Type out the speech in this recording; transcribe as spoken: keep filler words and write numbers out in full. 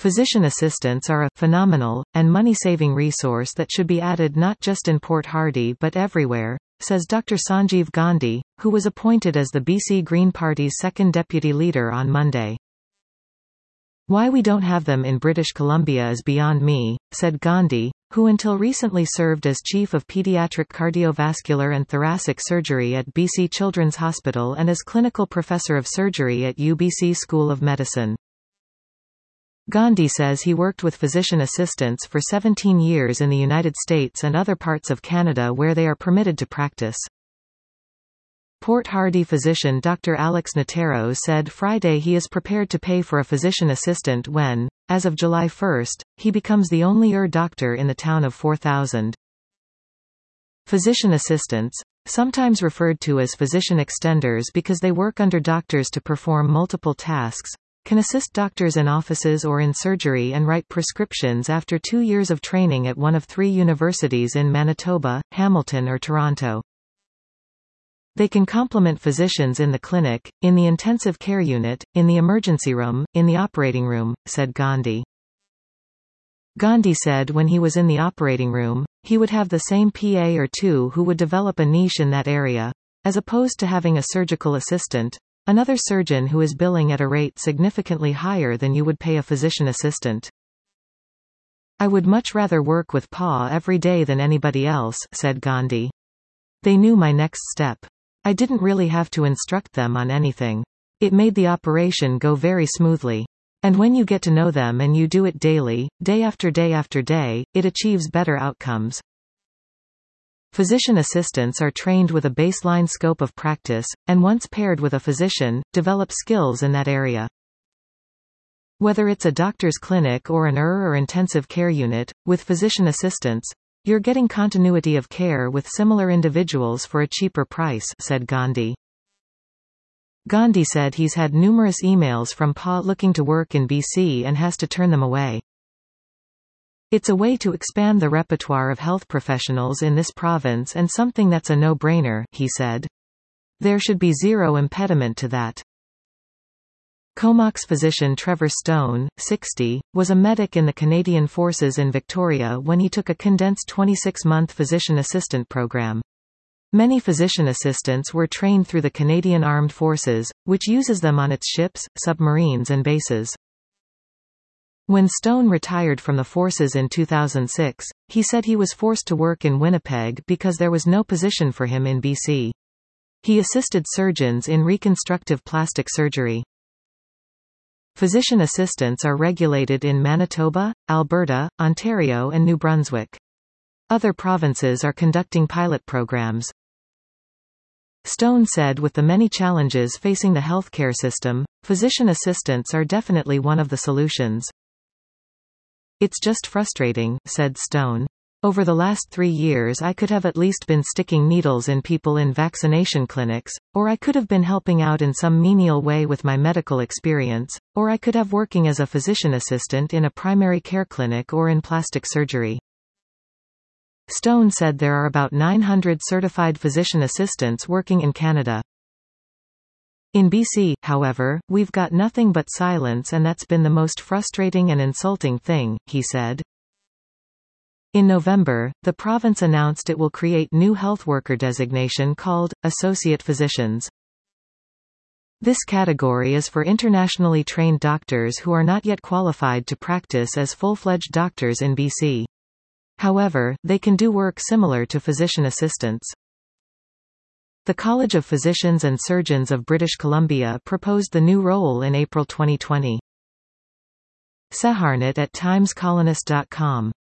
Physician assistants are a phenomenal and money-saving resource that should be added not just in Port Hardy but everywhere, says Doctor Sanjeev Gandhi, who was appointed as the B C Green Party's second deputy leader on Monday. "Why we don't have them in British Columbia is beyond me," said Gandhi, who until recently served as Chief of Pediatric Cardiovascular and Thoracic Surgery at B C Children's Hospital and as Clinical Professor of Surgery at U B C School of Medicine. Gandhi says he worked with physician assistants for seventeen years in the United States and other parts of Canada where they are permitted to practice. Port Hardy physician Doctor Alex Natero said Friday he is prepared to pay for a physician assistant when, as of July first, he becomes the only E R doctor in the town of four thousand. Physician assistants, sometimes referred to as physician extenders because they work under doctors to perform multiple tasks, can assist doctors in offices or in surgery and write prescriptions after two years of training at one of three universities in Manitoba, Hamilton or Toronto. They can complement physicians in the clinic, in the intensive care unit, in the emergency room, in the operating room, said Gandhi. Gandhi said when he was in the operating room, he would have the same P A or two who would develop a niche in that area, as opposed to having a surgical assistant, another surgeon who is billing at a rate significantly higher than you would pay a physician assistant. "I would much rather work with P A every day than anybody else," said Gandhi. "They knew my next step. I didn't really have to instruct them on anything. It made the operation go very smoothly. And when you get to know them and you do it daily, day after day after day, it achieves better outcomes." Physician assistants are trained with a baseline scope of practice, and once paired with a physician, develop skills in that area. Whether it's a doctor's clinic or an E R or intensive care unit, with physician assistants, you're getting continuity of care with similar individuals for a cheaper price, said Gandhi. Gandhi said he's had numerous emails from P A looking to work in B C and has to turn them away. "It's a way to expand the repertoire of health professionals in this province and something that's a no-brainer," he said. "There should be zero impediment to that." Comox physician Trevor Stone, sixty, was a medic in the Canadian Forces in Victoria when he took a condensed twenty-six month physician assistant program. Many physician assistants were trained through the Canadian Armed Forces, which uses them on its ships, submarines and bases. When Stone retired from the forces in two thousand six, he said he was forced to work in Winnipeg because there was no position for him in B C. He assisted surgeons in reconstructive plastic surgery. Physician assistants are regulated in Manitoba, Alberta, Ontario and New Brunswick. Other provinces are conducting pilot programs. Stone said with the many challenges facing the healthcare system, physician assistants are definitely one of the solutions. "It's just frustrating," said Stone. "Over the last three years I could have at least been sticking needles in people in vaccination clinics, or I could have been helping out in some menial way with my medical experience, or I could have working as a physician assistant in a primary care clinic or in plastic surgery." Stone said there are about nine hundred certified physician assistants working in Canada. "In B C, however, we've got nothing but silence and that's been the most frustrating and insulting thing," he said. In November, the province announced it will create new health worker designation called Associate Physicians. This category is for internationally trained doctors who are not yet qualified to practice as full-fledged doctors in B C. However, they can do work similar to physician assistants. The College of Physicians and Surgeons of British Columbia proposed the new role in April twenty twenty. Seharnat at times colonist dot com